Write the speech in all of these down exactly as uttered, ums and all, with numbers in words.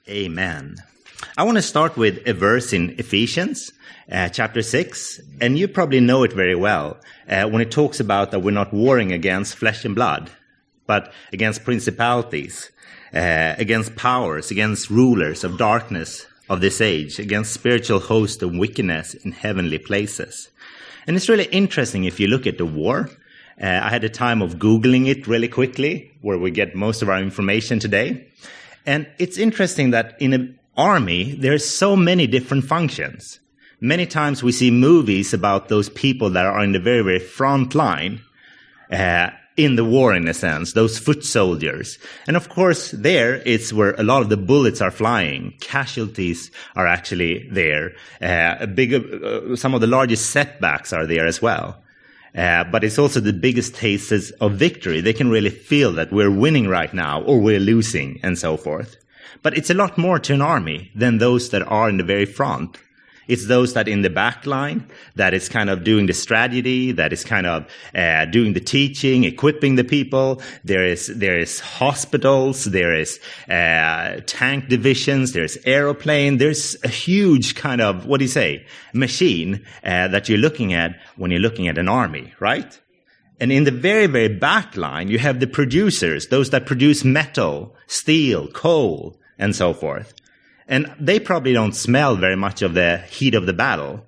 Amen. I want to start with a verse in Ephesians uh, chapter six, and you probably know it very well uh, when it talks about that we're not warring against flesh and blood, but against principalities, uh, against powers, against rulers of darkness of this age, against spiritual hosts of wickedness in heavenly places. And it's really interesting if you look at the war. Uh, I had a time of Googling it really quickly, where we get most of our information today. And it's interesting that in an army, there's so many different functions. Many times we see movies about those people that are in the very, very front line uh, in the war, in a sense, those foot soldiers. And of course, there it's where a lot of the bullets are flying. Casualties are actually there. Uh, a big, uh, some of the largest setbacks are there as well. Uh, but it's also the biggest tastes of victory. They can really feel that we're winning right now or we're losing and so forth. But it's a lot more to an army than those that are in the very front. It's those that in the back line, that is kind of doing the strategy, that is kind of uh, doing the teaching, equipping the people. There is there is hospitals, there is uh, tank divisions, there's aeroplane. There's a huge kind of, what do you say, machine uh, that you're looking at when you're looking at an army, right? And in the very, very back line, you have the producers, those that produce metal, steel, coal, and so forth. And they probably don't smell very much of the heat of the battle.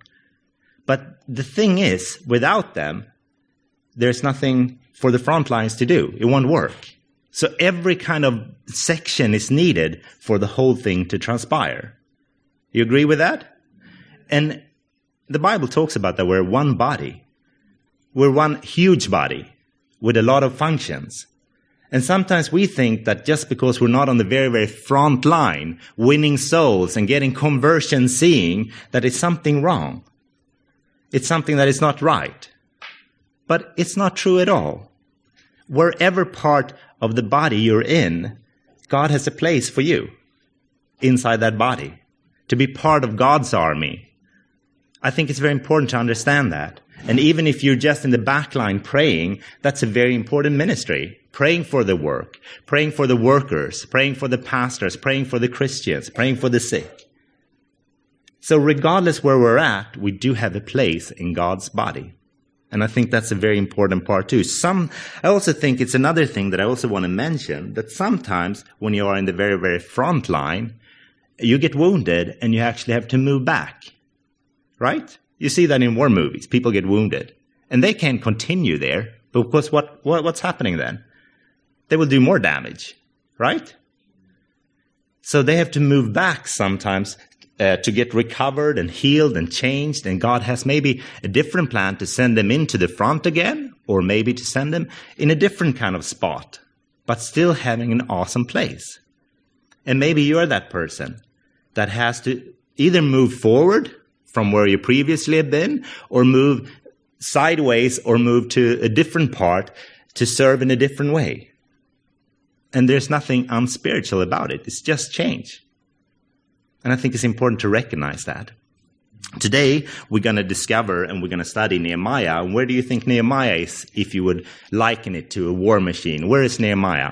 But the thing is, without them, there's nothing for the front lines to do. It won't work. So every kind of section is needed for the whole thing to transpire. You agree with that? And the Bible talks about that we're one body. We're one huge body with a lot of functions. And sometimes we think that just because we're not on the very, very front line, winning souls and getting conversion, seeing that it's something wrong. It's something that is not right. But it's not true at all. Wherever part of the body you're in, God has a place for you inside that body to be part of God's army. I think it's very important to understand that. And even if you're just in the back line praying, that's a very important ministry. Praying for the work, praying for the workers, praying for the pastors, praying for the Christians, praying for the sick. So regardless where we're at, we do have a place in God's body. And I think that's a very important part too. Some, I also think it's another thing that I also want to mention, that sometimes when you are in the very, very front line, you get wounded and you actually have to move back. Right? You see that in war movies. People get wounded. And they can't continue there. Because what, what what's happening then? They will do more damage. Right? So they have to move back sometimes uh, to get recovered and healed and changed. And God has maybe a different plan to send them into the front again. Or maybe to send them in a different kind of spot. But still having an awesome place. And maybe you're that person that has to either move forward from where you previously have been, or move sideways, or move to a different part to serve in a different way. And there's nothing unspiritual about it. It's just change. And I think it's important to recognize that. Today, we're going to discover and we're going to study Nehemiah. And where do you think Nehemiah is, if you would liken it to a war machine? Where is Nehemiah?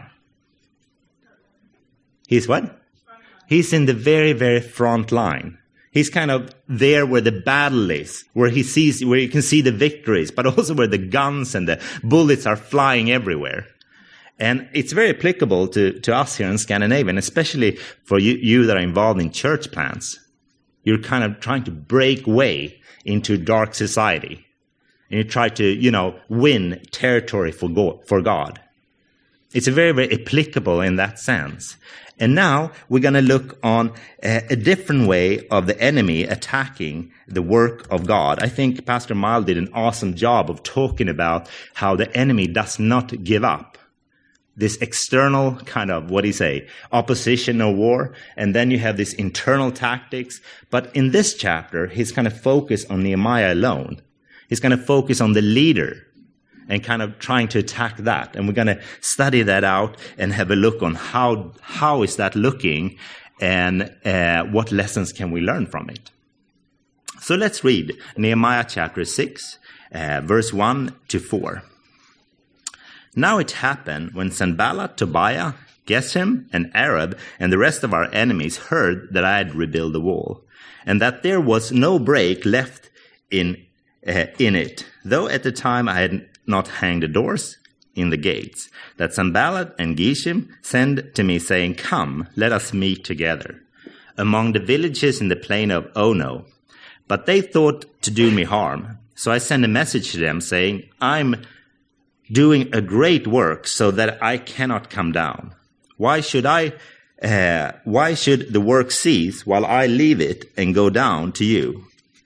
He's what? He's in the very, very front line. He's kind of there where the battle is, where he sees, where you can see the victories, but also where the guns and the bullets are flying everywhere. And it's very applicable to, to us here in Scandinavia, and especially for you, you that are involved in church plants. You're kind of trying to break way into dark society. And you try to, you know, win territory for God. For God. It's very, very applicable in that sense. And now we're going to look on a, a different way of the enemy attacking the work of God. I think Pastor Miles did an awesome job of talking about how the enemy does not give up. This external kind of, what do you say, opposition or war. And then you have this internal tactics. But in this chapter, he's kind of focused on Nehemiah alone. He's going to focus on the leader and kind of trying to attack that. And we're going to study that out and have a look on how how is that looking and uh, what lessons can we learn from it. So let's read Nehemiah chapter six, uh, verse one to four. Now it happened when Sanballat, Tobiah, Geshem, an Arab, and the rest of our enemies heard that I had rebuilt the wall, and that there was no break left in uh, in it, though at the time I had not hanged the doors in the gates, that Sanballat and Geshem sent to me, saying, Come, let us meet together among the villages in the plain of Ono. But they thought to do me harm. So I sent a message to them, saying, I'm doing a great work so that I cannot come down. Why should I, uh, why should the work cease while I leave it and go down to you?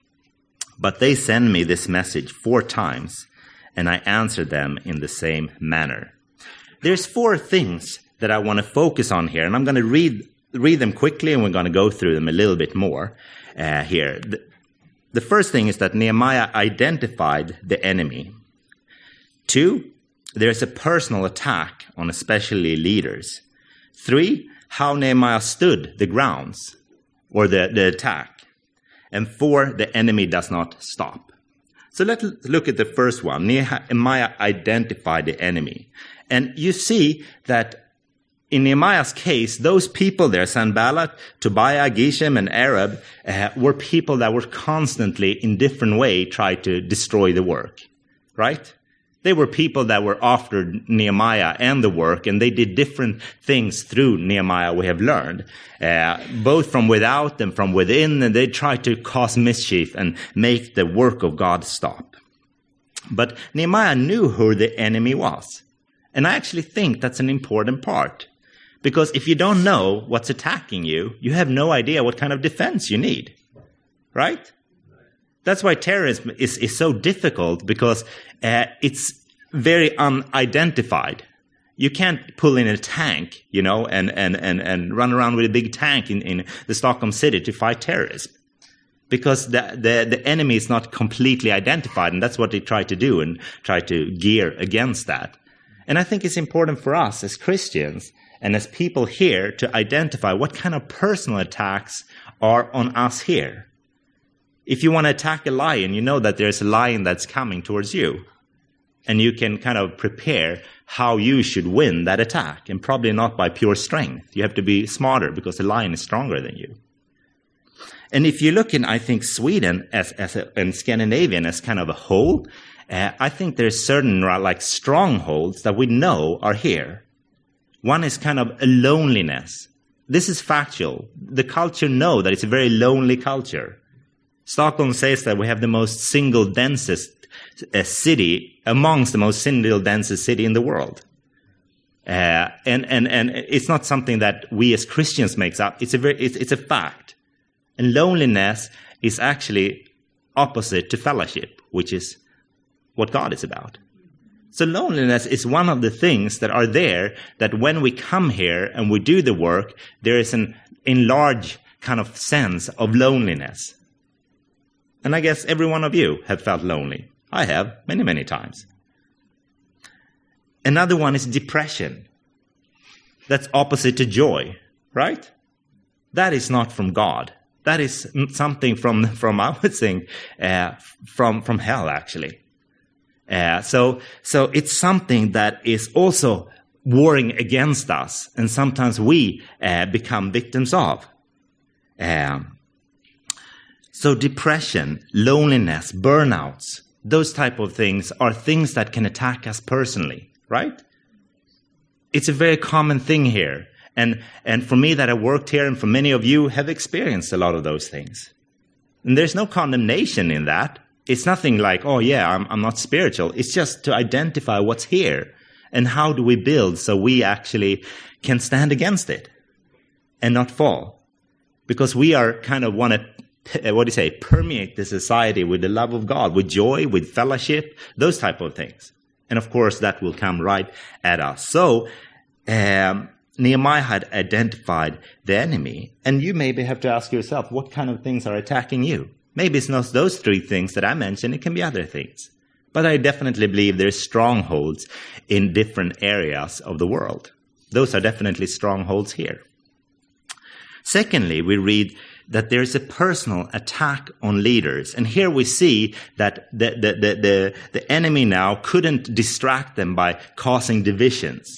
But they send me this message four times, and I answered them in the same manner. There's four things that I want to focus on here, and I'm going to read read them quickly, and we're going to go through them a little bit more uh, here. The, the first thing is that Nehemiah identified the enemy. Two, there's a personal attack on especially leaders. Three, how Nehemiah stood the grounds or the, the attack. And four, the enemy does not stop. So let's look at the first one. Nehemiah identified the enemy. And you see that in Nehemiah's case, those people there, Sanballat, Tobiah, Geshem, and Arab, uh, were people that were constantly, in different ways, trying to destroy the work. Right? They were people that were after Nehemiah and the work, and they did different things through Nehemiah, we have learned, uh, both from without and from within, and they tried to cause mischief and make the work of God stop. But Nehemiah knew who the enemy was. And I actually think that's an important part. Because if you don't know what's attacking you, you have no idea what kind of defense you need. Right? That's why terrorism is, is so difficult, because uh, it's very unidentified. You can't pull in a tank, you know, and, and, and, and run around with a big tank in, in the Stockholm city to fight terrorism. Because the, the, the enemy is not completely identified, and that's what they try to do and try to gear against that. And I think it's important for us as Christians and as people here to identify what kind of personal attacks are on us here. If you want to attack a lion, you know that there's a lion that's coming towards you. And you can kind of prepare how you should win that attack, and probably not by pure strength. You have to be smarter because the lion is stronger than you. And if you look in, I think, Sweden as, as a, and Scandinavian as kind of a whole, uh, I think there's certain like strongholds that we know are here. One is kind of a loneliness. This is factual. The culture know that it's a very lonely culture. Stockholm says that we have the most single densest uh, city, amongst the most single densest city in the world. Uh, and, and, and it's not something that we as Christians makes up. It's a very, it's, it's a fact. And loneliness is actually opposite to fellowship, which is what God is about. So loneliness is one of the things that are there, that when we come here and we do the work, there is an enlarged kind of sense of loneliness. And I guess every one of you have felt lonely. I have, many, many times. Another one is depression. That's opposite to joy, right? That is not from God. That is something from, from I would think, uh, from, from hell, actually. Uh, so, so it's something that is also warring against us, and sometimes we uh, become victims of. Um, so depression, loneliness, burnouts, those type of things are things that can attack us personally, right? It's a very common thing here. And, and for me that I worked here, and for many of you have experienced a lot of those things. And there's no condemnation in that. It's nothing like, oh yeah, I'm, I'm not spiritual. It's just to identify what's here and how do we build so we actually can stand against it and not fall. Because we are kind of want to, what do you say, permeate the society with the love of God, with joy, with fellowship, those type of things. And of course that will come right at us. So, um, Nehemiah had identified the enemy. And you maybe have to ask yourself, what kind of things are attacking you? Maybe it's not those three things that I mentioned. It can be other things. But I definitely believe there's strongholds in different areas of the world. Those are definitely strongholds here. Secondly, we read that there's a personal attack on leaders. And here we see that the, the, the, the, the enemy now couldn't distract them by causing divisions.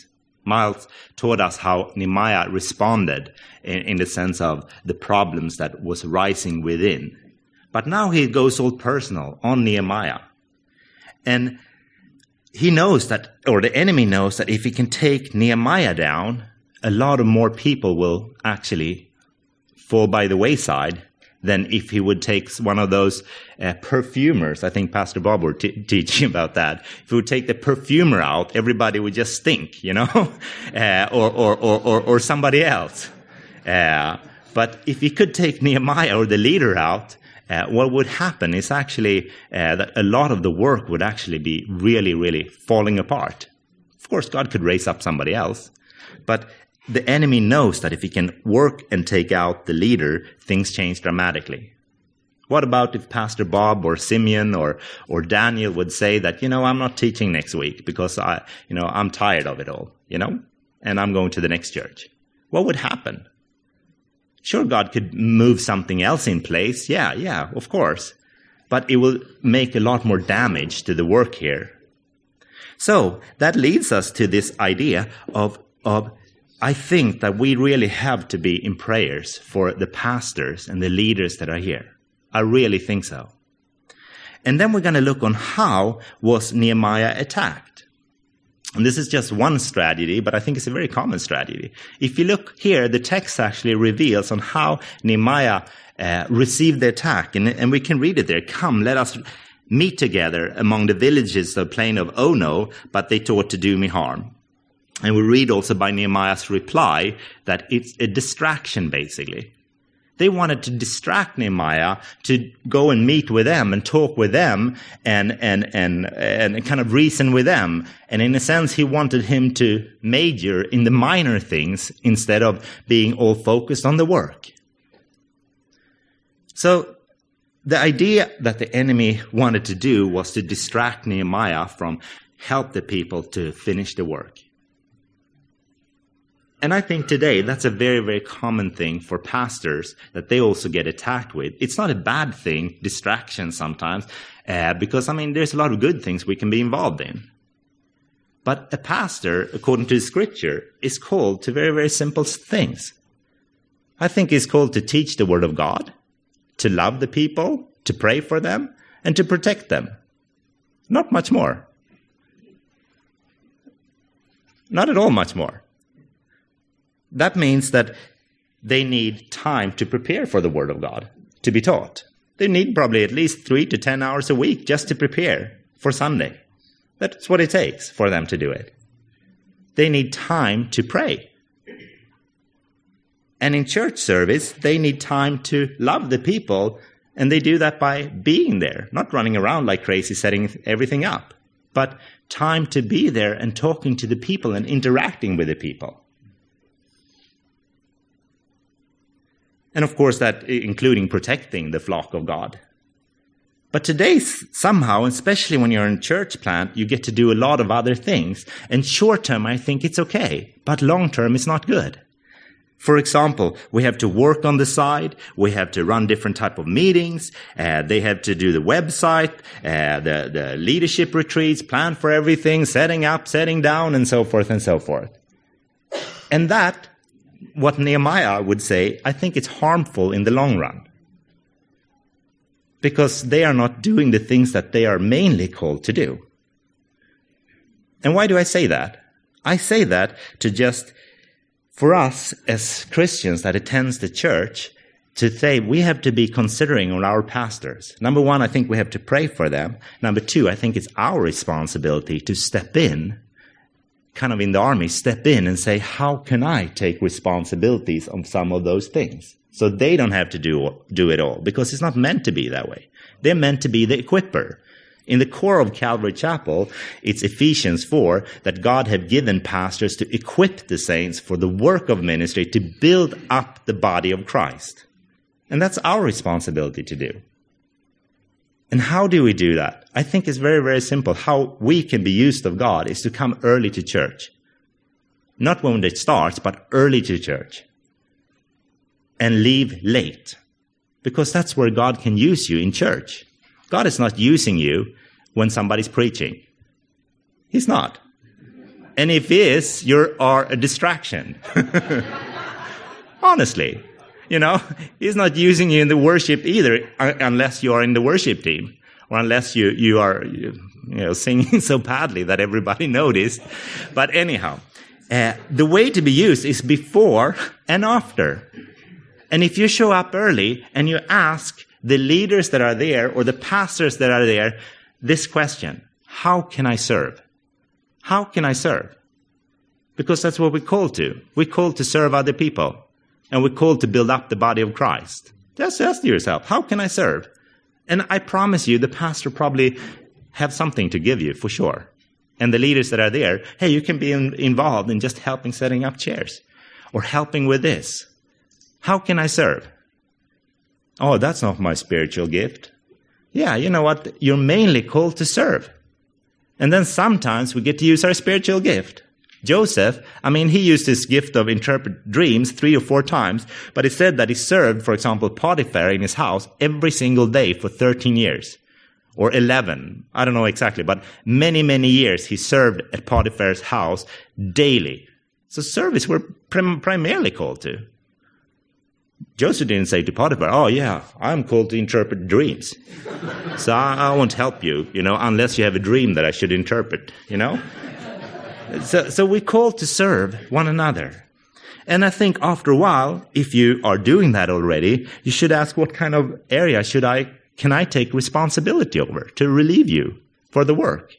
Miles taught us how Nehemiah responded in, in the sense of the problems that was rising within. But now he goes all personal on Nehemiah. And he knows that, or the enemy knows that if he can take Nehemiah down, a lot of more people will actually fall by the wayside than if he would take one of those uh, perfumers. I think Pastor Bob were t- teaching about that. If he would take the perfumer out, everybody would just stink, you know, uh, or, or, or, or, or somebody else. Uh, but if he could take Nehemiah or the leader out, uh, what would happen is actually uh, that a lot of the work would actually be really, really falling apart. Of course, God could raise up somebody else, but the enemy knows that if he can work and take out the leader, things change dramatically. What about if Pastor Bob or Simeon or or Daniel would say that, you know, I'm not teaching next week because I, you know, I'm tired of it all, you know, and I'm going to the next church? What would happen? Sure, God could move something else in place. Yeah, yeah, of course. But it will make a lot more damage to the work here. So that leads us to this idea of of I think that we really have to be in prayers for the pastors and the leaders that are here. I really think so. And then we're going to look on how was Nehemiah attacked. And this is just one strategy, but I think it's a very common strategy. If you look here, the text actually reveals on how Nehemiah uh, received the attack. And, and we can read it there. Come, let us meet together among the villages of the plain of Ono, but they thought to do me harm. And we read also by Nehemiah's reply that it's a distraction, basically. They wanted to distract Nehemiah to go and meet with them and talk with them and, and, and, and kind of reason with them. And in a sense, he wanted him to major in the minor things instead of being all focused on the work. So the idea that the enemy wanted to do was to distract Nehemiah from help the people to finish the work. And I think today that's a very, very common thing for pastors that they also get attacked with. It's not a bad thing, distraction sometimes, uh, because, I mean, there's a lot of good things we can be involved in. But a pastor, according to the scripture, is called to very, very simple things. I think he's called to teach the word of God, to love the people, to pray for them, and to protect them. Not much more. Not at all much more. That means that they need time to prepare for the Word of God, to be taught. They need probably at least three to ten hours a week just to prepare for Sunday. That's what it takes for them to do it. They need time to pray. And in church service, they need time to love the people, and they do that by being there, not running around like crazy, setting everything up, but time to be there and talking to the people and interacting with the people. And of course, that including protecting the flock of God. But today, somehow, especially when you're in church plant, you get to do a lot of other things. And short term, I think it's okay. But long term, it's not good. For example, we have to work on the side. We have to run different type of meetings. Uh, they have to do the website, uh, the, the leadership retreats, plan for everything, setting up, setting down, and so forth and so forth. And that, what Nehemiah would say, I think it's harmful in the long run. Because they are not doing the things that they are mainly called to do. And why do I say that? I say that to just, for us as Christians that attends the church, to say we have to be considering on our pastors. Number one, I think we have to pray for them. Number two, I think it's our responsibility to step in, kind of in the army, step in and say, how can I take responsibilities on some of those things? So they don't have to do, do it all, because it's not meant to be that way. They're meant to be the equipper. In the core of Calvary Chapel, it's Ephesians four, that God have given pastors to equip the saints for the work of ministry, to build up the body of Christ. And that's our responsibility to do. And how do we do that? I think it's very, very simple. How we can be used of God is to come early to church. Not when it starts, but early to church. And leave late. Because that's where God can use you, in church. God is not using you when somebody's preaching. He's not. And if he is, you are a distraction. Honestly, you know, he's not using you in the worship either, unless you are in the worship team, or unless you, you are, you know, singing so badly that everybody noticed. But anyhow, uh, the way to be used is before and after. And if you show up early and you ask the leaders that are there or the pastors that are there this question, how can I serve? How can I serve? Because that's what we're called to. We're called to serve other people. And we're called to build up the body of Christ. Just ask yourself, how can I serve? And I promise you, the pastor probably have something to give you, for sure. And the leaders that are there, hey, you can be in, involved in just helping setting up chairs. Or helping with this. How can I serve? Oh, that's not my spiritual gift. Yeah, you know what? You're mainly called to serve. And then sometimes we get to use our spiritual gift. Joseph, I mean, he used his gift of interpret dreams three or four times, but it said that he served, for example, Potiphar in his house every single day for thirteen years. Or eleven, I don't know exactly, but many, many years he served at Potiphar's house daily. So service we're prim- primarily called to. Joseph didn't say to Potiphar, oh yeah, I'm called to interpret dreams. So I, I won't help you, you know, unless you have a dream that I should interpret, you know. So, so we're called to serve one another. And I think after a while, if you are doing that already, you should ask what kind of area should I, can I take responsibility over to relieve you for the work?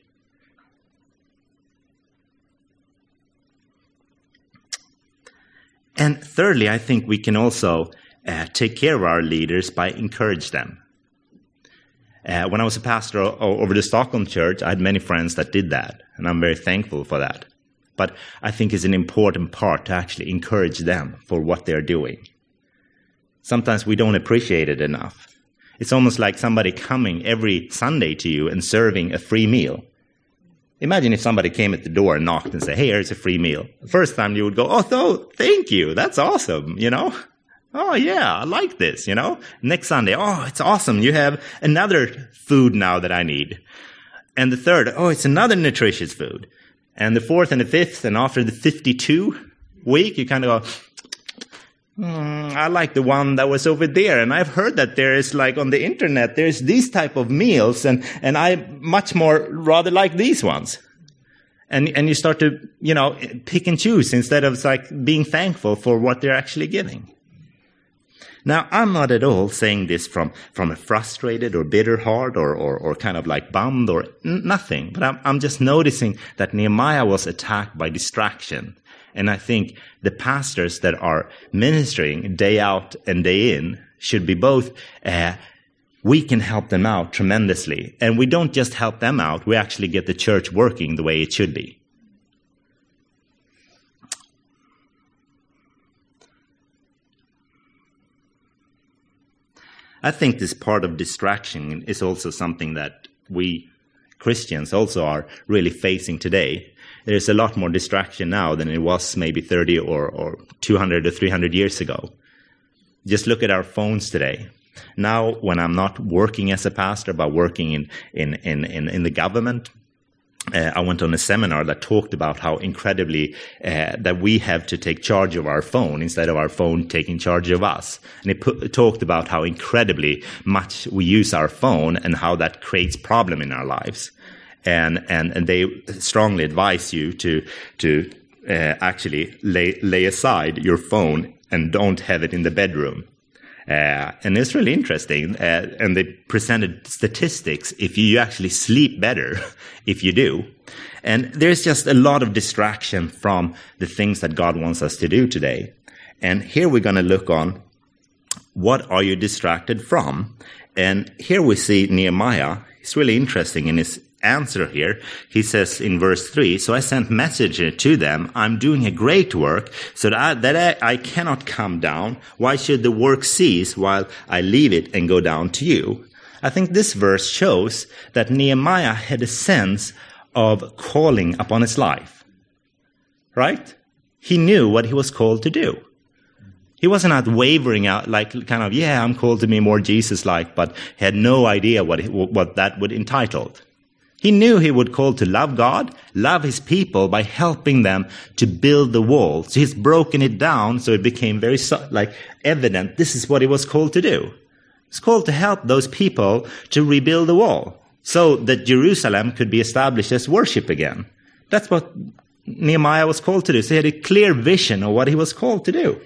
And thirdly, I think we can also uh, take care of our leaders by encourage them. Uh, when I was a pastor o- over the Stockholm church, I had many friends that did that, and I'm very thankful for that. But I think it's an important part to actually encourage them for what they're doing. Sometimes we don't appreciate it enough. It's almost like somebody coming every Sunday to you and serving a free meal. Imagine if somebody came at the door and knocked and said, hey, here's a free meal. The first time you would go, oh, no, thank you. That's awesome, you know. Oh, yeah, I like this, you know. Next Sunday, oh, it's awesome. You have another food now that I need. And the third, oh, it's another nutritious food. And the fourth and the fifth, and after the fifty-two week, you kind of go, mm, I like the one that was over there. And I've heard that there is, like, on the internet, there's these type of meals, and, and I much more rather like these ones. And, and you start to, you know, pick and choose instead of, like, being thankful for what they're actually giving. Now, I'm not at all saying this from, from a frustrated or bitter heart or, or, or kind of like bummed or n- nothing. But I'm, I'm just noticing that Nehemiah was attacked by distraction. And I think the pastors that are ministering day out and day in should be both, uh, we can help them out tremendously. And we don't just help them out, we actually get the church working the way it should be. I think this part of distraction is also something that we Christians also are really facing today. There's a lot more distraction now than it was maybe thirty or, or two hundred or three hundred years ago. Just look at our phones today. Now, when I'm not working as a pastor, but working in, in, in, in, in the government, Uh, I went on a seminar that talked about how incredibly uh, that we have to take charge of our phone instead of our phone taking charge of us. And it, put, it talked about how incredibly much we use our phone and how that creates problem in our lives. And and, and they strongly advise you to to uh, actually lay lay aside your phone and don't have it in the bedroom. Uh, and it's really interesting. Uh, and they presented statistics if you actually sleep better if you do. And there's just a lot of distraction from the things that God wants us to do today. And here we're going to look on what are you distracted from? And here we see Nehemiah. It's really interesting in his answer here. He says in verse three, so I sent messenger to them, I'm doing a great work, so that, I, that I, I cannot come down. Why should the work cease while I leave it and go down to you? I think this verse shows that Nehemiah had a sense of calling upon his life. Right? He knew what he was called to do. He wasn't out wavering out like kind of, yeah, I'm called to be more Jesus-like, but he had no idea what, what that would entitle. He knew he would call to love God, love his people by helping them to build the wall. So he's broken it down so it became very like evident this is what he was called to do. He's called to help those people to rebuild the wall so that Jerusalem could be established as worship again. That's what Nehemiah was called to do. So he had a clear vision of what he was called to do.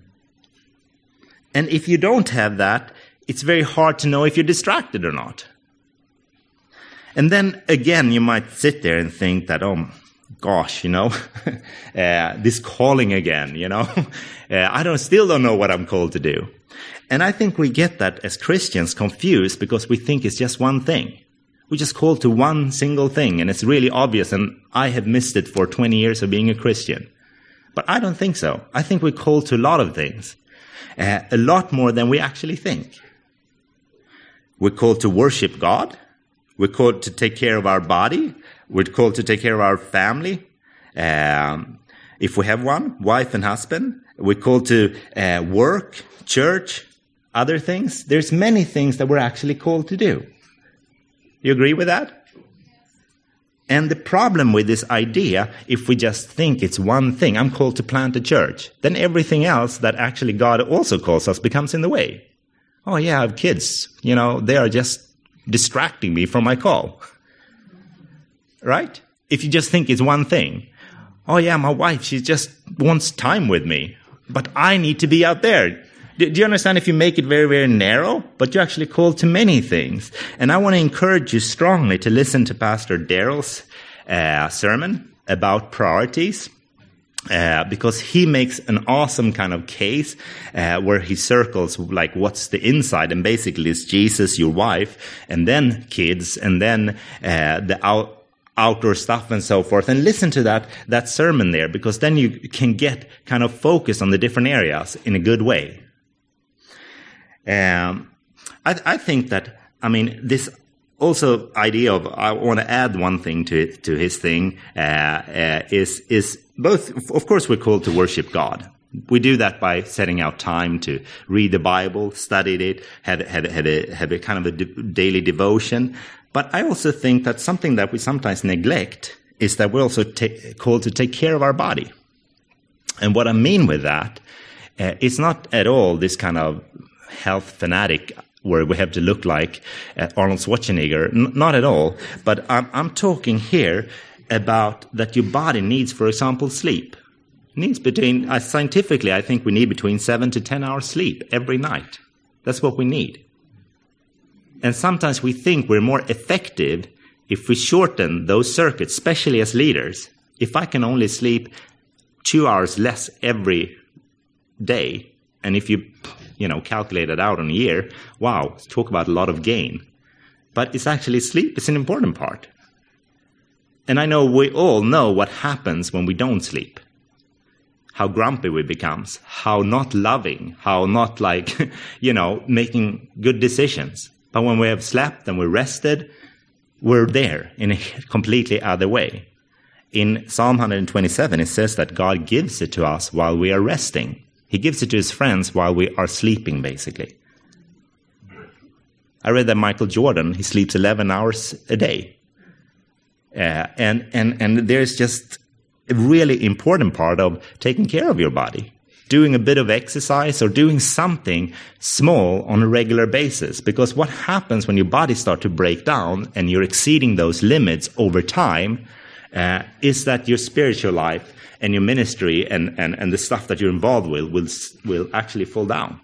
And if you don't have that, it's very hard to know if you're distracted or not. And then, again, you might sit there and think that, oh, gosh, you know, uh, this calling again, you know. uh, I don't still don't know what I'm called to do. And I think we get that as Christians confused because we think it's just one thing. We're just called to one single thing, and it's really obvious, and I have missed it for twenty years of being a Christian. But I don't think so. I think we're called to a lot of things, uh, a lot more than we actually think. We're called to worship God. We're called to take care of our body. We're called to take care of our family. Um, if we have one, wife and husband. We're called to uh, work, church, other things. There's many things that we're actually called to do. You agree with that? And the problem with this idea, if we just think it's one thing, I'm called to plant a church, then everything else that actually God also calls us becomes in the way. Oh yeah, I have kids. You know, they are just distracting me from my call. Right? If you just think it's one thing. Oh yeah, my wife, she just wants time with me. But I need to be out there. Do, do you understand if you make it very, very narrow? But you're actually called to many things. And I want to encourage you strongly to listen to Pastor Daryl's uh, sermon about priorities. Uh, because he makes an awesome kind of case uh, where he circles like what's the inside, and basically it's Jesus, your wife, and then kids, and then uh, the out, outdoor stuff and so forth. And listen to that that sermon there, because then you can get kind of focused on the different areas in a good way. Um, I, I think that, I mean, this also idea of, I want to add one thing to it, to his thing, uh, uh, is is both, of course, we're called to worship God. We do that by setting out time to read the Bible, study it, have, have, have, a, have a kind of a de- daily devotion. But I also think that something that we sometimes neglect is that we're also ta- called to take care of our body. And what I mean with that, uh, it's not at all this kind of health fanatic where we have to look like uh, Arnold Schwarzenegger. N- not at all. But I'm, I'm talking here about that your body needs, for example, sleep. It needs between, uh, scientifically, I think we need between seven to ten hours sleep every night. That's what we need. And sometimes we think we're more effective if we shorten those circuits, especially as leaders. If I can only sleep two hours less every day, and if you, you know, calculate it out on a year, wow, talk about a lot of gain. But it's actually sleep. It's an important part. And I know we all know what happens when we don't sleep. How grumpy we become, how not loving, how not like, you know, making good decisions. But when we have slept and we're rested, we're there in a completely other way. In Psalm one twenty-seven, it says that God gives it to us while we are resting. He gives it to his friends while we are sleeping, basically. I read that Michael Jordan, he sleeps eleven hours a day. Uh, and, and, and there's just a really important part of taking care of your body. Doing a bit of exercise or doing something small on a regular basis. Because what happens when your body starts to break down and you're exceeding those limits over time uh, is that your spiritual life and your ministry and, and, and the stuff that you're involved with will, will actually fall down.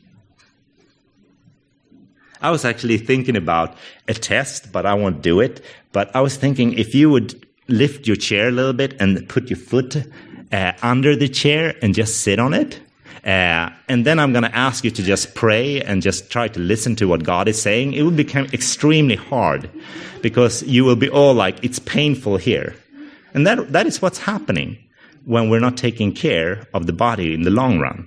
I was actually thinking about a test, but I won't do it. But I was thinking if you would lift your chair a little bit and put your foot uh, under the chair and just sit on it. Uh, and then I'm going to ask you to just pray and just try to listen to what God is saying. It will become extremely hard because you will be all like, it's painful here. And that that is what's happening when we're not taking care of the body in the long run.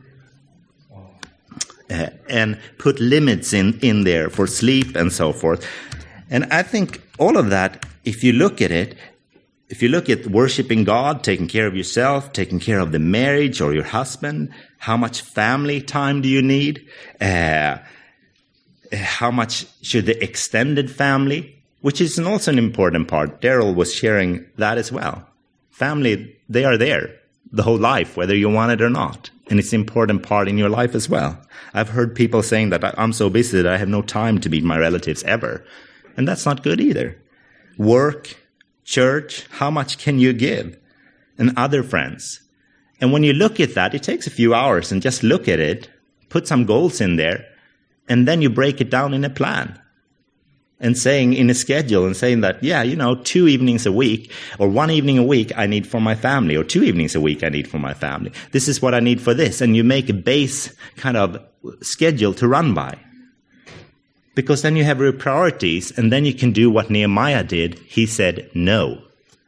Uh, and put limits in, in there for sleep and so forth. And I think all of that, if you look at it, if you look at worshiping God, taking care of yourself, taking care of the marriage or your husband, how much family time do you need? Uh, how much should the extended family? which is also an important part. Daryl was sharing that as well. Family, they are there the whole life, whether you want it or not. And it's an important part in your life as well. I've heard people saying that I'm so busy that I have no time to meet my relatives ever. And that's not good either. Work, church, how much can you give? And other friends. And when you look at that, it takes a few hours and just look at it, put some goals in there, and then you break it down in a plan. And saying in a schedule and saying that, yeah, you know, two evenings a week or one evening a week I need for my family, or two evenings a week I need for my family. This is what I need for this. And you make a base kind of schedule to run by. Because then you have your priorities, and then you can do what Nehemiah did. He said, no.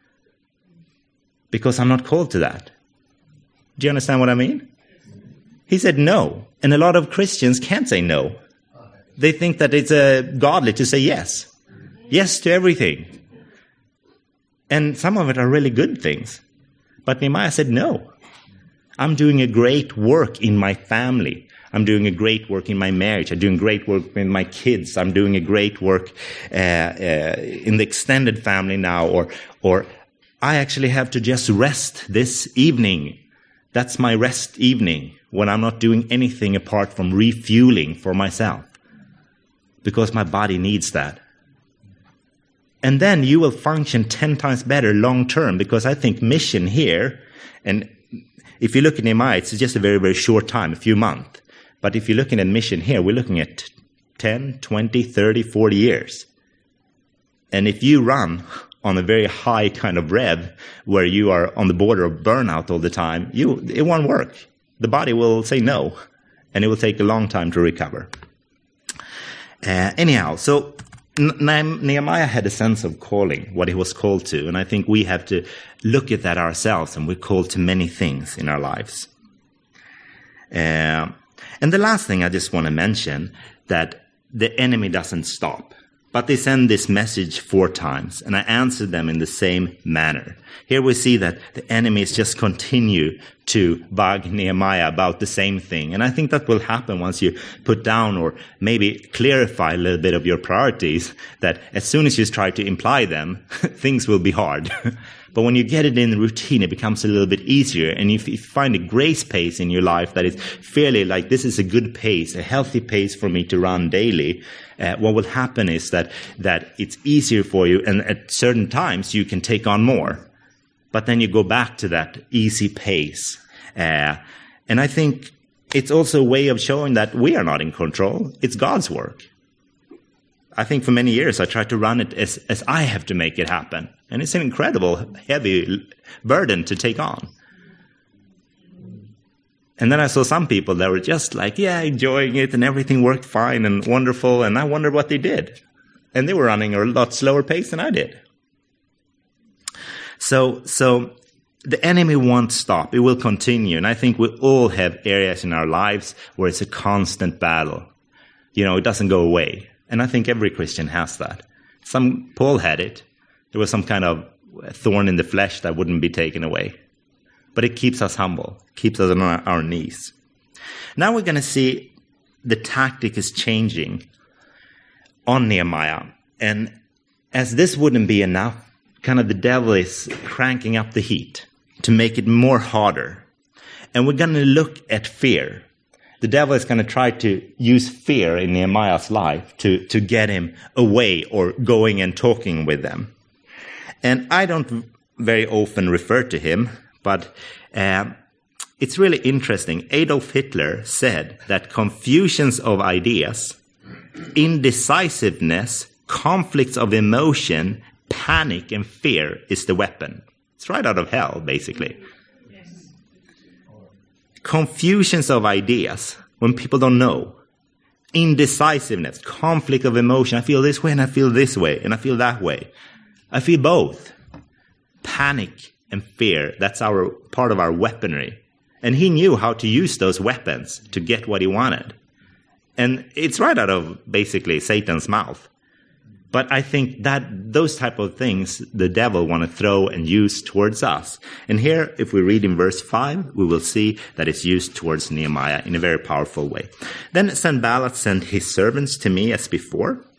Because I'm not called to that. Do you understand what I mean? He said no. And a lot of Christians can't say no. They think that it's uh, godly to say yes. Yes to everything. And some of it are really good things. But Nehemiah said, no. I'm doing a great work in my family. I'm doing a great work in my marriage. I'm doing great work with my kids. I'm doing a great work uh, uh, in the extended family now. Or, or I actually have to just rest this evening. That's my rest evening, when I'm not doing anything apart from refueling for myself. Because my body needs that. And then you will function ten times better long term, because I think mission here, and if you look at Nehemiah, it's just a very, very short time, a few months. But if you're looking at mission here, we're looking at ten, twenty, thirty, forty years. And if you run on a very high kind of rev, where you are on the border of burnout all the time, you it won't work. The body will say no, and it will take a long time to recover. Uh, anyhow, so Nehemiah had a sense of calling, what he was called to, and I think we have to look at that ourselves, and we're called to many things in our lives. Uh, and the last thing I just want to mention, that the enemy doesn't stop, but they send this message four times, and I answered them in the same manner. Here we see that the enemies just continue to bug Nehemiah about the same thing. And I think that will happen once you put down or maybe clarify a little bit of your priorities, that as soon as you try to imply them, things will be hard. But when you get it in the routine, it becomes a little bit easier. And if you find a grace pace in your life that is fairly like, this is a good pace, a healthy pace for me to run daily, uh, what will happen is that, that it's easier for you. And at certain times, you can take on more. But then you go back to that easy pace. Uh, and I think it's also a way of showing that we are not in control. It's God's work. I think for many years I tried to run it as, as I have to make it happen. And it's an incredible, heavy burden to take on. And then I saw some people that were just like, yeah, enjoying it, and everything worked fine and wonderful. And I wondered what they did. And they were running a lot slower pace than I did. So, so the enemy won't stop. It will continue. And I think we all have areas in our lives where it's a constant battle. You know, it doesn't go away. And I think every Christian has that. Some, Paul had it. There was some kind of thorn in the flesh that wouldn't be taken away. But it keeps us humble, keeps us on our, our knees. Now we're going to see the tactic is changing on Nehemiah. And as this wouldn't be enough, kind of the devil is cranking up the heat to make it more harder. And we're going to look at fear. The devil is going to try to use fear in Nehemiah's life to, to get him away or going and talking with them. And I don't very often refer to him, but uh, it's really interesting. Adolf Hitler said that confusions of ideas, indecisiveness, conflicts of emotion, panic and fear is the weapon. It's right out of hell, basically. Yes. Confusions of ideas, when people don't know. Indecisiveness, conflict of emotion. I feel this way and I feel this way and I feel that way. I feel both. Panic and fear, that's our part of our weaponry. And he knew how to use those weapons to get what he wanted. And it's right out of, basically, Satan's mouth. But I think that those type of things the devil want to throw and use towards us. And here, if we read in verse five, we will see that it's used towards Nehemiah in a very powerful way. Then Sanballat sent his servants to me as before.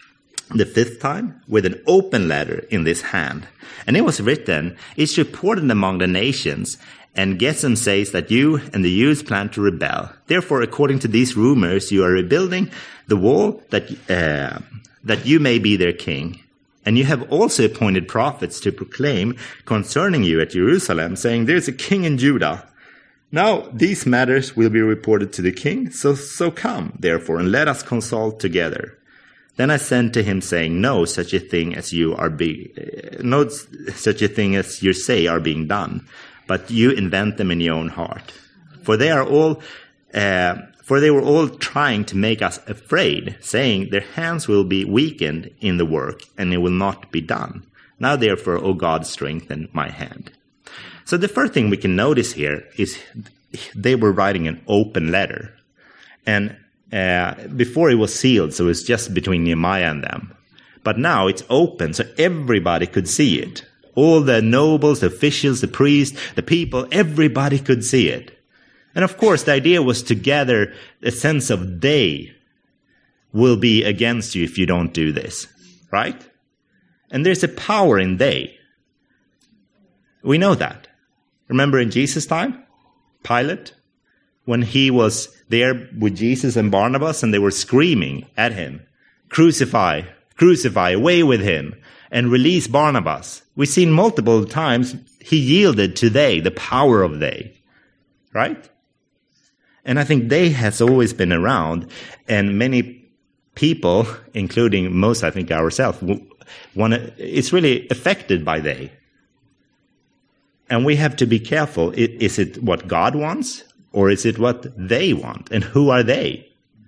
the fifth time with an open letter in this hand. And it was written, it's reported among the nations, and Geshem says that you and the Jews plan to rebel. Therefore, according to these rumors, you are rebuilding the wall that, uh, that you may be their king. And you have also appointed prophets to proclaim concerning you at Jerusalem, saying, there is a king in Judah. Now these matters will be reported to the king, so, so come, therefore, and let us consult together. Then I sent to him, saying, no such a thing as you are be, no such a thing as you say are being done, but you invent them in your own heart. For they are all, uh, for they were all trying to make us afraid, saying, their hands will be weakened in the work, and it will not be done. Now therefore, O God, strengthen my hand. So the first thing we can notice here is they were writing an open letter. And uh, before it was sealed, so it was just between Nehemiah and them. But now it's open, so everybody could see it. All the nobles, the officials, the priests, the people, everybody could see it. And of course, the idea was to gather a sense of they will be against you if you don't do this, right? And there's a power in they. We know that. Remember in Jesus' time, Pilate, when he was there with Jesus and Barnabas, and they were screaming at him, crucify, crucify, away with him, and release Barnabas. We've seen multiple times he yielded to they, the power of they, right? And I think they has always been around, and many people, including most, I think, ourselves, want to, it's really affected by they. And we have to be careful. Is it what God wants, or is it what they want? And who are they?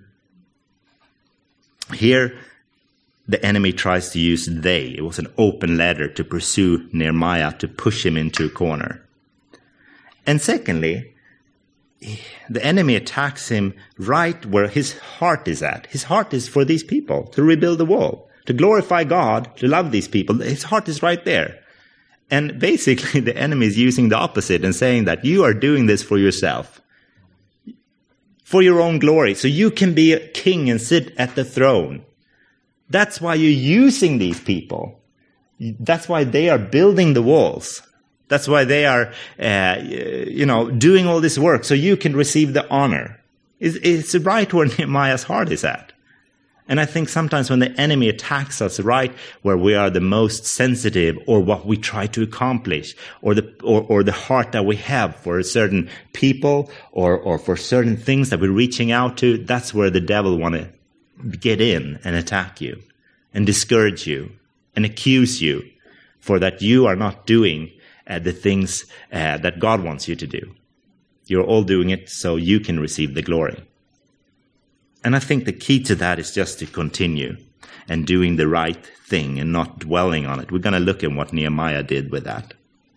Here, the enemy tries to use they. It was an open letter to pursue Nehemiah, to push him into a corner. And secondly, the enemy attacks him right where his heart is at. His heart is for these people, to rebuild the wall, to glorify God, to love these people. His heart is right there. And basically, the enemy is using the opposite and saying that you are doing this for yourself, for your own glory, so you can be a king and sit at the throne. That's why you're using these people. That's why they are building the walls. That's why they are, uh, you know, doing all this work, so you can receive the honor. It's, it's right where Nehemiah's heart is at. And I think sometimes when the enemy attacks us right where we are the most sensitive, or what we try to accomplish, or the or, or the heart that we have for a certain people, or, or for certain things that we're reaching out to, that's where the devil want to get in and attack you and discourage you and accuse you for that you are not doing uh, the things uh, that God wants you to do. You're all doing it so you can receive the glory. And I think the key to that is just to continue and doing the right thing and not dwelling on it. We're going to look at what Nehemiah did with that.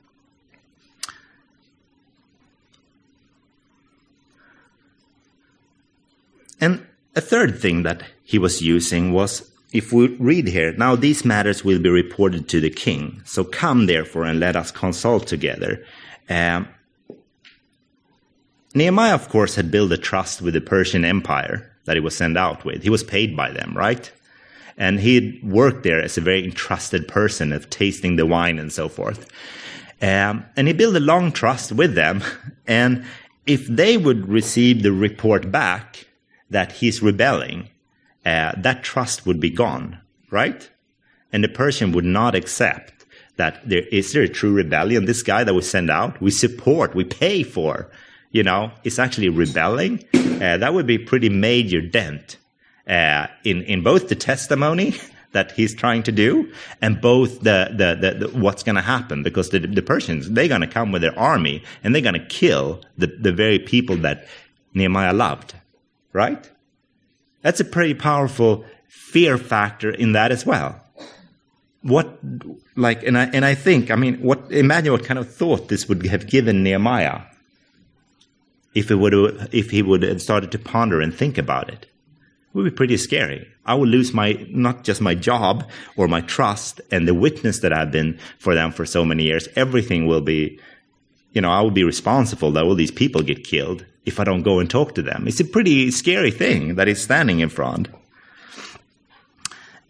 And a third thing that he was using was, if we read here, now these matters will be reported to the king. So come therefore and let us consult together. Um, Nehemiah, of course, had built a trust with the Persian Empire that he was sent out with. He was paid by them, right? And he had worked there as a very entrusted person of tasting the wine and so forth. Um, and he built a long trust with them. And if they would receive the report back that he's rebelling, uh, that trust would be gone, right? And the Persian would not accept that there is there a true rebellion. This guy that we send out, we support, we pay for, you know, is actually rebelling. Uh, that would be a pretty major dent uh, in, in both the testimony that he's trying to do and both the, the, the, the what's going to happen, because the, the Persians, they're going to come with their army and they're going to kill the, the very people that Nehemiah loved, right? That's a pretty powerful fear factor in that as well. What, like, and I, and I think, I mean, what, imagine what kind of thought this would have given Nehemiah if it would, if he would have started to ponder and think about it. It would be pretty scary. I would lose my, not just my job or my trust and the witness that I've been for them for so many years. Everything will be, you know, I will be responsible that all these people get killed if I don't go and talk to them. It's a pretty scary thing that he's standing in front.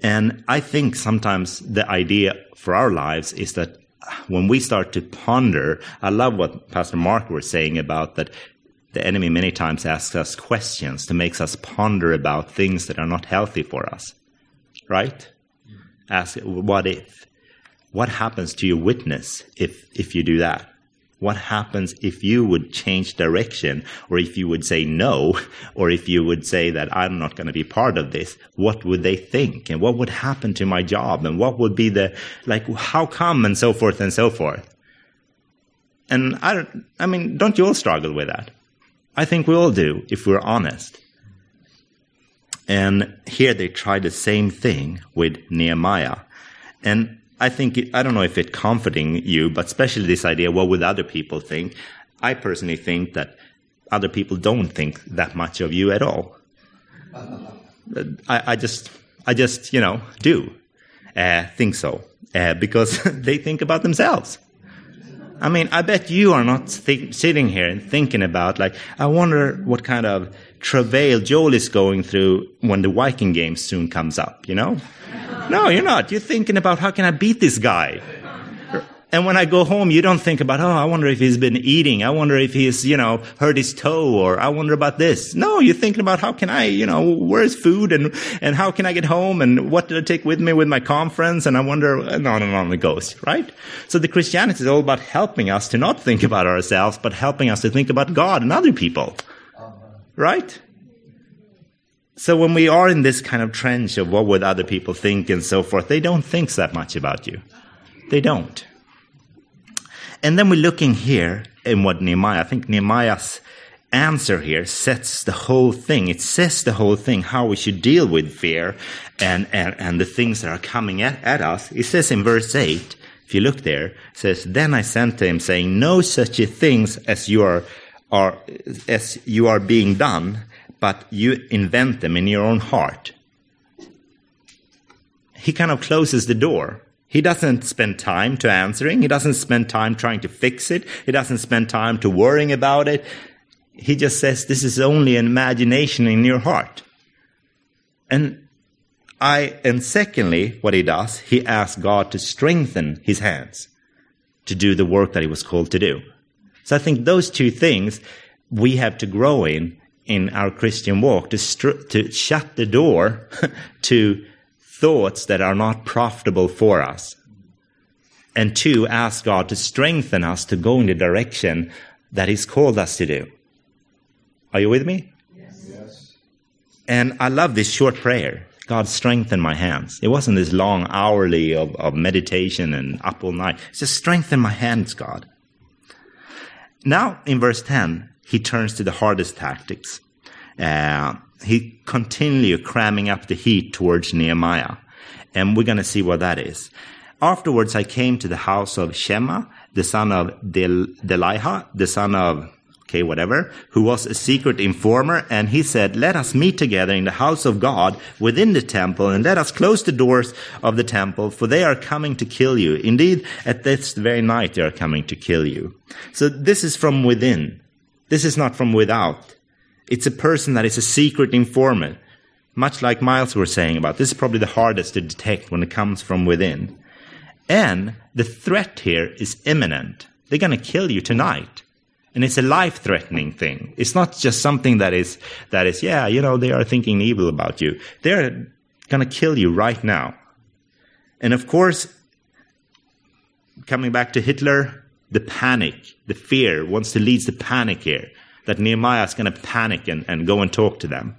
And I think sometimes the idea for our lives is that when we start to ponder, I love what Pastor Mark was saying about that the enemy many times asks us questions to make us ponder about things that are not healthy for us. Right? Ask, what if? What happens to your witness if, if you do that? What happens if you would change direction, or if you would say no, or if you would say that I'm not going to be part of this? What would they think? And what would happen to my job? And what would be the, like, how come, and so forth and so forth? And I don't, I mean, don't you all struggle with that? I think we all do, if we're honest. And here they try the same thing with Nehemiah. And I think, it, I don't know if it's comforting you, but especially this idea, what would other people think? I personally think that other people don't think that much of you at all. I, I just, I just, you know, do uh, think so, uh, because they think about themselves. I mean, I bet you are not th- sitting here and thinking about, like, I wonder what kind of travail Joel is going through when the Viking game soon comes up, you know? No, you're not. You're thinking about, how can I beat this guy? And when I go home, you don't think about, oh, I wonder if he's been eating. I wonder if he's, you know, hurt his toe, or I wonder about this. No, you're thinking about, how can I, you know, where's food, and, and how can I get home, and what did I take with me with my conference? And I wonder, and on and on it goes, right? So the Christianity is all about helping us to not think about ourselves, but helping us to think about God and other people. Right? So when we are in this kind of trench of what would other people think and so forth, they don't think that much about you. They don't. And then we're looking here in what Nehemiah, I think Nehemiah's answer here sets the whole thing. It says the whole thing, how we should deal with fear and, and, and the things that are coming at, at us. It says in verse eight, if you look there, it says, then I sent to him saying, no such a things as you are, are, as you are being done, but you invent them in your own heart. He kind of closes the door. He doesn't spend time to answering. He doesn't spend time trying to fix it. He doesn't spend time to worrying about it. He just says, this is only an imagination in your heart. And I, and secondly, what he does, he asks God to strengthen his hands to do the work that he was called to do. So I think those two things we have to grow in, in our Christian walk, to, str- to shut the door to thoughts that are not profitable for us. And two, ask God to strengthen us to go in the direction that he's called us to do. Are you with me? Yes. Yes. And I love this short prayer. God, strengthen my hands. It wasn't this long hourly of, of meditation and up all night. It's just strengthen my hands, God. Now, in verse ten, he turns to the hardest tactics. Uh, he continues cramming up the heat towards Nehemiah. And we're going to see what that is. Afterwards, I came to the house of Shema, the son of Del- Delaiah, the son of, okay, whatever, who was a secret informer. And he said, let us meet together in the house of God within the temple, and let us close the doors of the temple, for they are coming to kill you. Indeed, at this very night, they are coming to kill you. So this is from within. This is not from without. It's a person that is a secret informant, much like Miles was saying about. This is probably the hardest to detect when it comes from within. And the threat here is imminent. They're going to kill you tonight. And it's a life-threatening thing. It's not just something that is, that is, yeah, you know, they are thinking evil about you. They're going to kill you right now. And of course, coming back to Hitler, the panic, the fear wants to lead to panic here. That Nehemiah is going to panic and, and go and talk to them.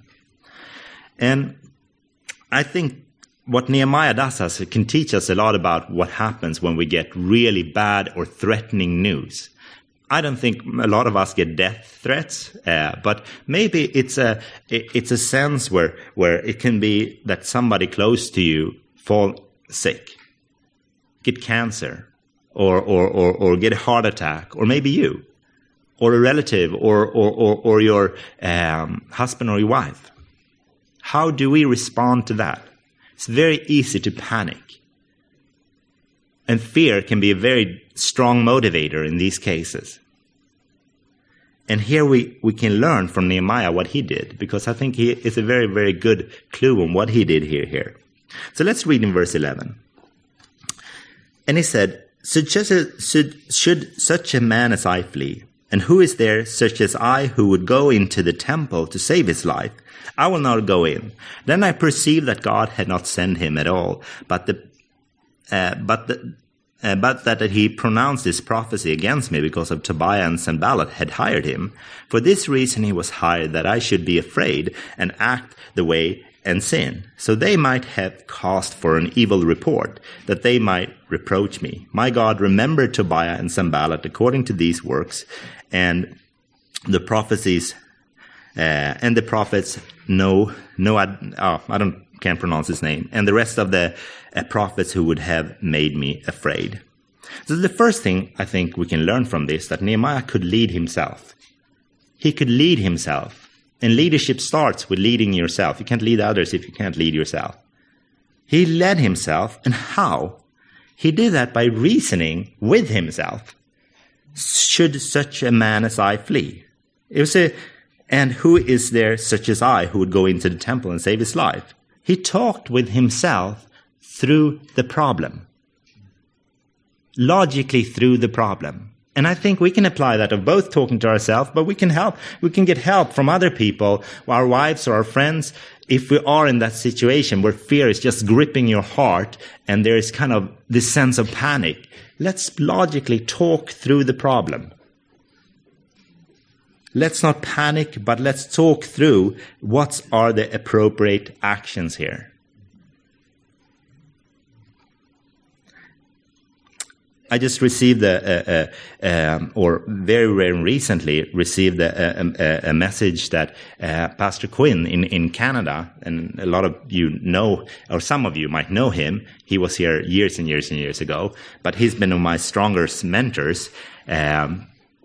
And I think what Nehemiah does is it can teach us a lot about what happens when we get really bad or threatening news. I don't think a lot of us get death threats, uh, but maybe it's a it's a sense where where it can be that somebody close to you fall sick, get cancer, or or or, or get a heart attack, or maybe you. Or a relative, or or or, or your um, husband or your wife. How do we respond to that? It's very easy to panic. And fear can be a very strong motivator in these cases. And here we, we can learn from Nehemiah what he did, because I think he is a very, very good clue on what he did here. here. So let's read in verse eleven. And he said, should, should, should such a man as I flee? And who is there such as I who would go into the temple to save his life? I will not go in. Then I perceived that God had not sent him at all, but the, uh, but the, uh, but that he pronounced this prophecy against me because of Tobiah and Sanballat had hired him. For this reason he was hired, that I should be afraid and act the way and sin. So they might have cast for an evil report, that they might reproach me. My God remembered Tobiah and Sanballat according to these works, and the prophecies, uh, and the prophets, no, no, oh, I don't, can't pronounce his name, and the rest of the uh, prophets who would have made me afraid. So the first thing I think we can learn from this, that Nehemiah could lead himself. He could lead himself. And leadership starts with leading yourself. You can't lead others if you can't lead yourself. He led himself, and how? He did that by reasoning with himself. Should such a man as I flee? It was a, and who is there such as I who would go into the temple and save his life? He talked with himself through the problem. Logically through the problem. And I think we can apply that of both talking to ourselves, but we can help. We can get help from other people, our wives or our friends, if we are in that situation where fear is just gripping your heart and there is kind of this sense of panic. Let's logically talk through the problem. Let's not panic, but let's talk through what are the appropriate actions here. I just received a, a, a um, or very, very recently received a, a, a message that uh, Pastor Quinn in, in Canada, and a lot of you know, or some of you might know him. He was here years and years and years ago, but he's been one of my strongest mentors. Um,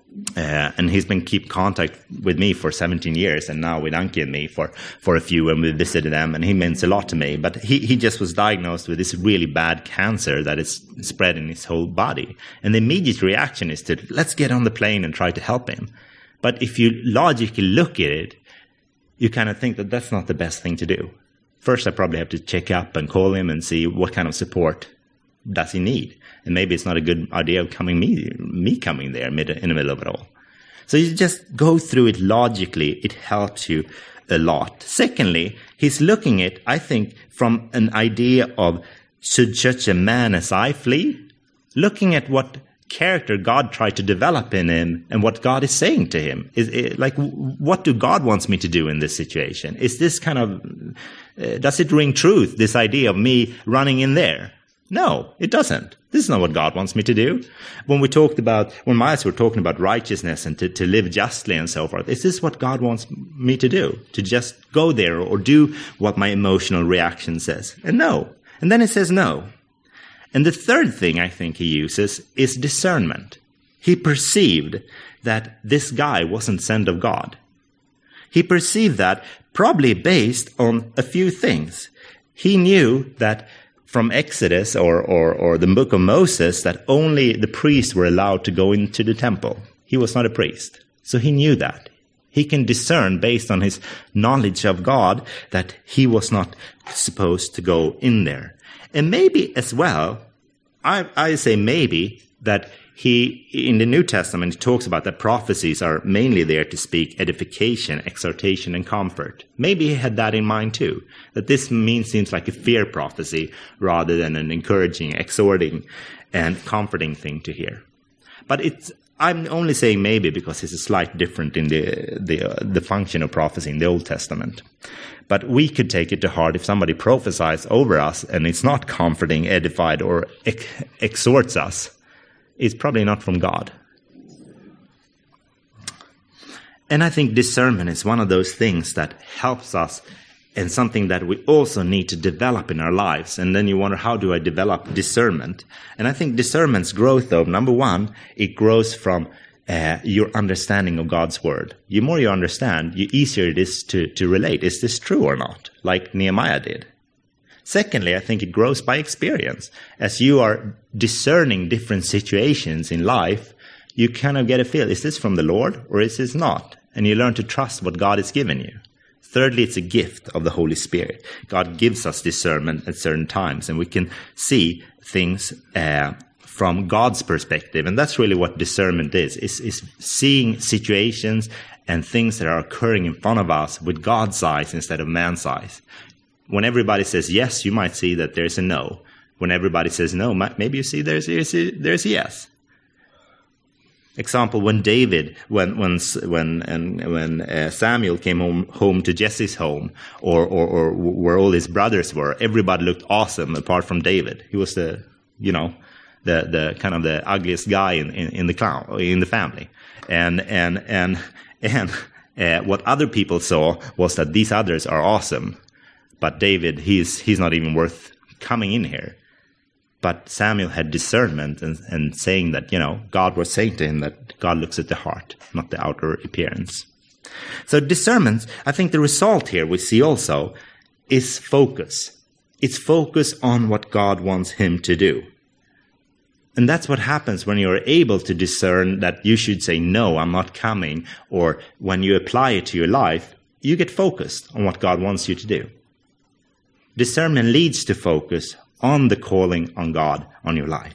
Uh, and he's been keep contact with me for seventeen years, and now with Anki and me for, for a few when we visited them, and he means a lot to me. But he, he just was diagnosed with this really bad cancer that is spread in his whole body. And the immediate reaction is to, let's get on the plane and try to help him. But if you logically look at it, you kind of think that that's not the best thing to do. First, I probably have to check up and call him and see what kind of support does he need. And maybe it's not a good idea of coming me, me coming there mid, in the middle of it all. So you just go through it logically. It helps you a lot. Secondly, he's looking at, I think, from an idea of, should such a man as I flee? Looking at what character God tried to develop in him and what God is saying to him. Is it, like, what do God wants me to do in this situation? Is this kind of, uh, does it ring truth, this idea of me running in there? No, it doesn't. This is not what God wants me to do. When we talked about, when Miles were talking about righteousness and to, to live justly and so forth, is this what God wants me to do? To just go there or do what my emotional reaction says? And no. And then it says no. And the third thing I think he uses is discernment. He perceived that this guy wasn't sent of God. He perceived that probably based on a few things. He knew that from Exodus or, or, or the book of Moses, that only the priests were allowed to go into the temple. He was not a priest. So he knew that. He can discern based on his knowledge of God that he was not supposed to go in there. And maybe as well, I, I say maybe, that he, in the New Testament, he talks about that prophecies are mainly there to speak edification, exhortation, and comfort. Maybe he had that in mind too, that this means seems like a fear prophecy rather than an encouraging, exhorting, and comforting thing to hear. But it's, I'm only saying maybe because it's a slight different in the the, uh, the function of prophecy in the Old Testament. But we could take it to heart if somebody prophesies over us and it's not comforting, edified, or ex- exhorts us. It's probably not from God. And I think discernment is one of those things that helps us and something that we also need to develop in our lives. And then you wonder, how do I develop discernment? And I think discernment's growth, though, number one, it grows from uh, your understanding of God's word. The more you understand, the easier it is to, to relate. Is this true or not? Like Nehemiah did. Secondly, I think it grows by experience. As you are discerning different situations in life, you kind of get a feel, is this from the Lord or is this not? And you learn to trust what God has given you. Thirdly, it's a gift of the Holy Spirit. God gives us discernment at certain times, and we can see things uh, from God's perspective. And that's really what discernment is, is, is seeing situations and things that are occurring in front of us with God's eyes instead of man's eyes. When everybody says yes, you might see that there's a no. When everybody says no, maybe you see there's, there's, a, there's a yes. Example, when David, when when when and when uh, Samuel came home home to Jesse's home, or, or or where all his brothers were, everybody looked awesome apart from David. He was the, you know, the the kind of the ugliest guy in, in, in the clown in the family, and and and and uh, what other people saw was that these others are awesome, but David, he's he's not even worth coming in here. But Samuel had discernment and, and saying that, you know, God was saying to him that God looks at the heart, not the outer appearance. So discernment, I think the result here we see also is focus. It's focus on what God wants him to do. And that's what happens when you're able to discern that you should say, no, I'm not coming. Or when you apply it to your life, you get focused on what God wants you to do. Discernment leads to focus on the calling on God on your life.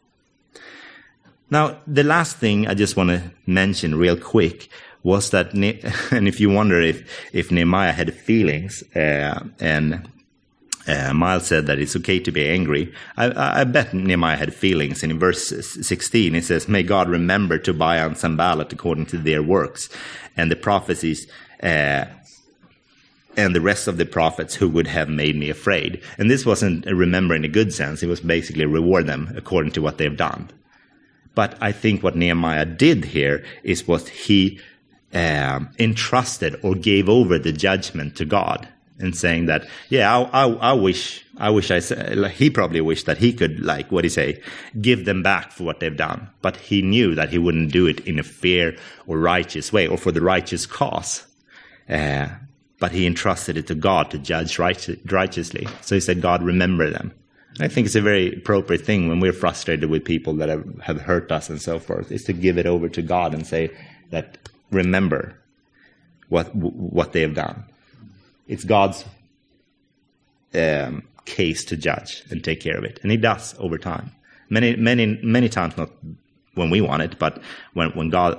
Now, the last thing I just want to mention real quick was that, and if you wonder if, if Nehemiah had feelings, uh, and uh, Miles said that it's okay to be angry, I, I bet Nehemiah had feelings. And in verse sixteen, it says, may God remember Tobiah and Sanballat according to their works, and the prophecies, uh, and the rest of the prophets who would have made me afraid. And this wasn't a remember in a good sense. It was basically reward them according to what they've done. But I think what Nehemiah did here is what he um, entrusted or gave over the judgment to God, and saying that, yeah, I, I, I wish, I wish I said, like, he probably wished that he could, like, what do you say, give them back for what they've done. But he knew that he wouldn't do it in a fair or righteous way or for the righteous cause. Uh, But he entrusted it to God to judge righteously. So he said, God, remember them. And I think it's a very appropriate thing when we're frustrated with people that have, have hurt us and so forth, is to give it over to God and say that, remember what what they have done. It's God's um, case to judge and take care of it. And he does over time. Many, many, many times, not when we want it, but when, when God,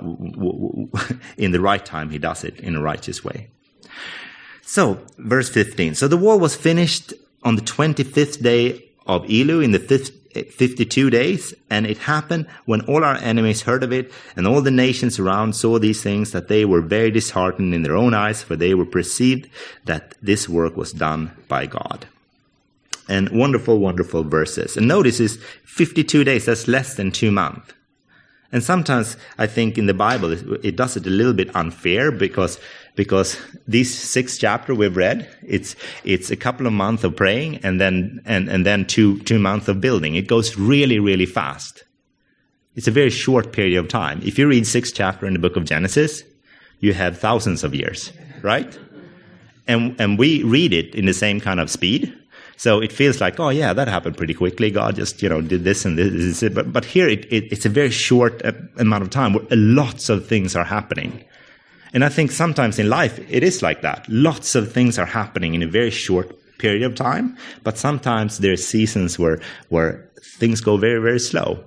in the right time, he does it in a righteous way. So, verse fifteen. So the war was finished on the twenty-fifth day of Elul in the fifty-two days, and it happened when all our enemies heard of it, and all the nations around saw these things, that they were very disheartened in their own eyes, for they were perceived that this work was done by God. And wonderful, wonderful verses. And notice it's fifty-two days, that's less than two months. And sometimes I think in the Bible it, it does it a little bit unfair, because because these six chapters we've read, it's it's a couple of months of praying and then and, and then two two months of building. It goes really, really fast. It's a very short period of time. If you read six chapters in the book of Genesis, you have thousands of years, right? And and we read it in the same kind of speed. So it feels like, oh yeah, that happened pretty quickly. God just, you know, did this and this. But, but here it, it, it's a very short amount of time where lots of things are happening. And I think sometimes in life it is like that. Lots of things are happening in a very short period of time. But sometimes there are seasons where, where things go very, very slow.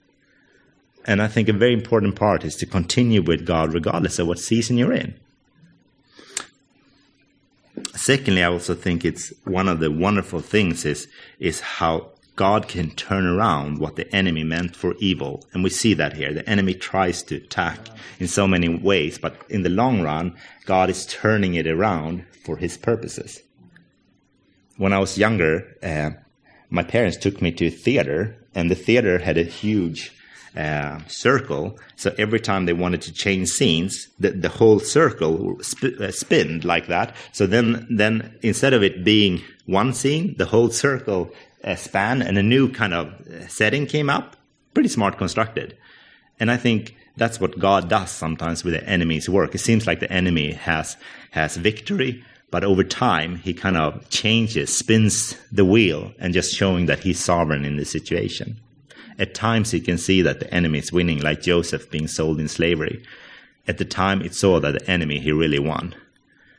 And I think a very important part is to continue with God regardless of what season you're in. Secondly, I also think it's one of the wonderful things is, is how God can turn around what the enemy meant for evil. And we see that here. The enemy tries to attack in so many ways, but in the long run, God is turning it around for his purposes. When I was younger, uh, my parents took me to a theater, and the theater had a huge uh, circle. So every time they wanted to change scenes, the, the whole circle sp- uh, spinned like that. So then, then instead of it being one scene, the whole circle uh, span and a new kind of setting came up. Pretty smart constructed. And I think that's what God does sometimes with the enemy's work. It seems like the enemy has has victory, but over time he kind of changes, spins the wheel, and just showing that he's sovereign in the situation. At times you can see that the enemy is winning, like Joseph being sold in slavery. At the time it saw that the enemy, he really won.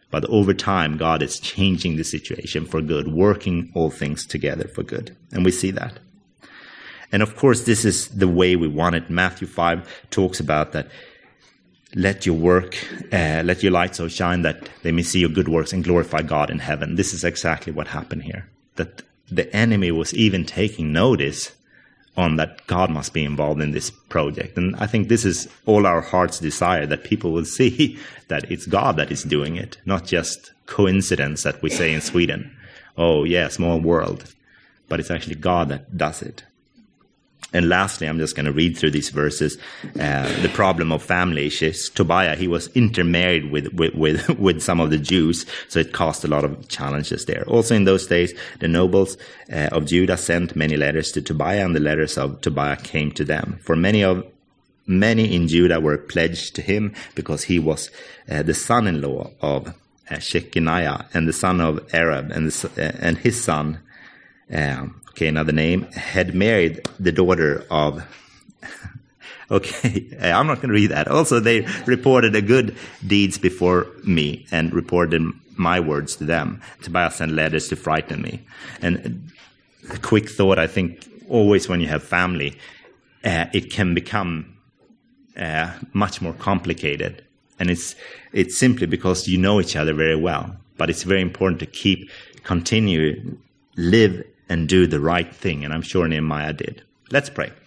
But over time, God is changing the situation for good, working all things together for good. And we see that. And of course, this is the way we want it. Matthew five talks about that. Let your work, uh, let your light so shine that they may see your good works and glorify God in heaven. This is exactly what happened here. That the enemy was even taking notice on that God must be involved in this project. And I think this is all our heart's desire, that people will see that it's God that is doing it, not just coincidence that we say in Sweden. Oh, yeah, small world. But it's actually God that does it. And lastly, I'm just going to read through these verses. Uh, the problem of family issues. Tobiah, he was intermarried with, with, with, with some of the Jews, so it caused a lot of challenges there. Also in those days, the nobles uh, of Judah sent many letters to Tobiah, and the letters of Tobiah came to them. For many of many in Judah were pledged to him, because he was uh, the son-in-law of uh, Shechaniah, and the son of Arab, and, the, uh, and his son, um, okay, another name, had married the daughter of, okay, I'm not going to read that. Also, they reported the good deeds before me and reported my words to them. Tobiah sent letters to frighten me. And a quick thought, I think always when you have family, uh, it can become uh, much more complicated. And it's it's simply because you know each other very well. But it's very important to keep, continue, live and do the right thing. And I'm sure Nehemiah did. Let's pray.